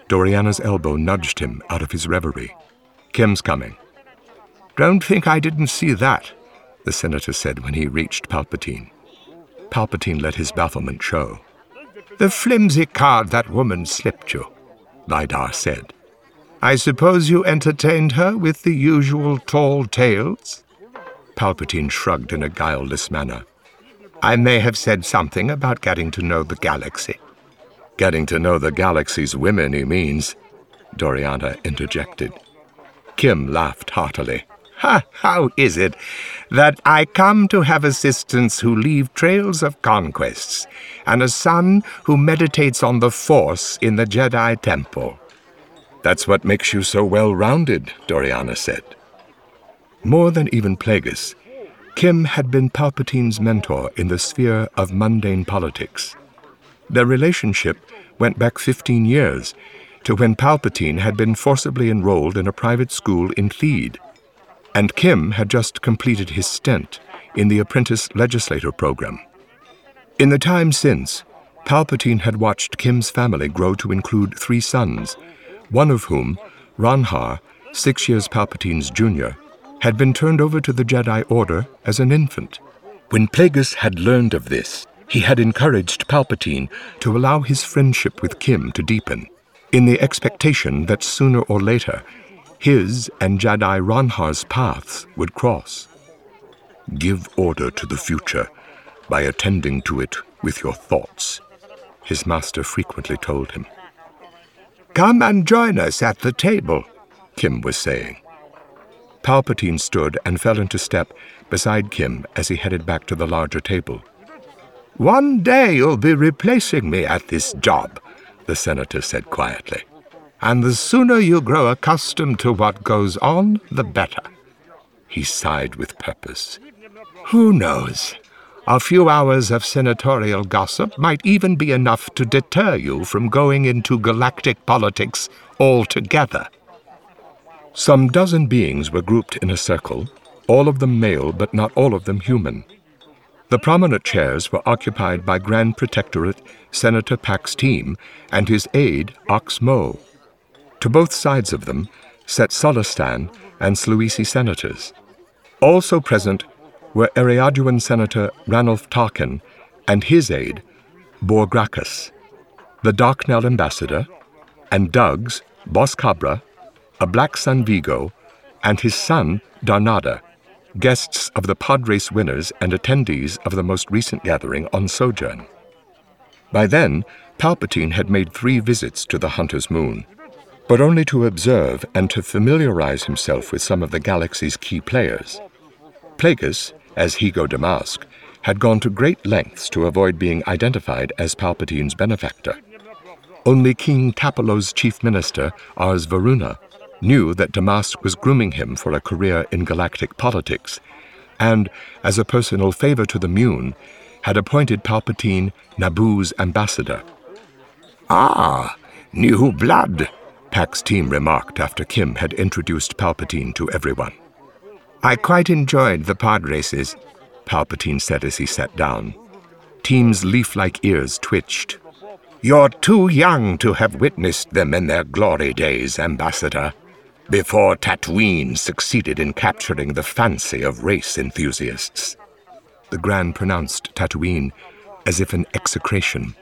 Doriana's elbow nudged him out of his reverie. "Kim's coming." "Don't think I didn't see that," the senator said when he reached Palpatine. Palpatine let his bafflement show. "The flimsy card that woman slipped you," Vidar said. "I suppose you entertained her with the usual tall tales?" Palpatine shrugged in a guileless manner. "I may have said something about getting to know the galaxy." "Getting to know the galaxy's women, he means," Doriana interjected. Kim laughed heartily. "How is it that I come to have assistants who leave trails of conquests, and a son who meditates on the Force in the Jedi Temple?" "That's what makes you so well-rounded," Doriana said. More than even Plagueis, Kim had been Palpatine's mentor in the sphere of mundane politics. Their relationship went back 15 years, to when Palpatine had been forcibly enrolled in a private school in Theed, and Kim had just completed his stint in the apprentice legislator program. In the time since, Palpatine had watched Kim's family grow to include 3 sons, one of whom, Ronhar, 6 years Palpatine's junior, had been turned over to the Jedi Order as an infant. When Plagueis had learned of this, he had encouraged Palpatine to allow his friendship with Kim to deepen, in the expectation that sooner or later, his and Jedi Ronhar's paths would cross. "Give order to the future by attending to it with your thoughts," his master frequently told him. "Come and join us at the table," Kim was saying. Palpatine stood and fell into step beside Kim as he headed back to the larger table. "One day you'll be replacing me at this job," the senator said quietly. "And the sooner you grow accustomed to what goes on, the better." He sighed with purpose. "Who knows? A few hours of senatorial gossip might even be enough to deter you from going into galactic politics altogether." Some dozen beings were grouped in a circle, all of them male but not all of them human. The prominent chairs were occupied by Grand Protectorate Senator Pax Team and his aide, Ox Mo. To both sides of them sat Sulistan and Sluisi senators. Also present were Eriaduan Senator Ranulf Tarkin and his aide, Bor Gracchus, the Darknell ambassador, and Dugs, Bos Cabra, a Black Sun Vigo, and his son, Darnada, guests of the pod race winners and attendees of the most recent gathering on Sojourn. By then, Palpatine had made 3 visits to the Hunter's Moon, but only to observe and to familiarize himself with some of the galaxy's key players. Plagueis, as Higo Damask, had gone to great lengths to avoid being identified as Palpatine's benefactor. Only King Tapalo's chief minister, Ars Varuna, knew that Damask was grooming him for a career in galactic politics, and, as a personal favor to the Mune, had appointed Palpatine Naboo's ambassador. "Ah, new blood," Pax Team remarked after Kim had introduced Palpatine to everyone. "I quite enjoyed the pod races," Palpatine said as he sat down. Team's leaf-like ears twitched. "You're too young to have witnessed them in their glory days, Ambassador, before Tatooine succeeded in capturing the fancy of race enthusiasts." The Grand pronounced Tatooine as if an execration.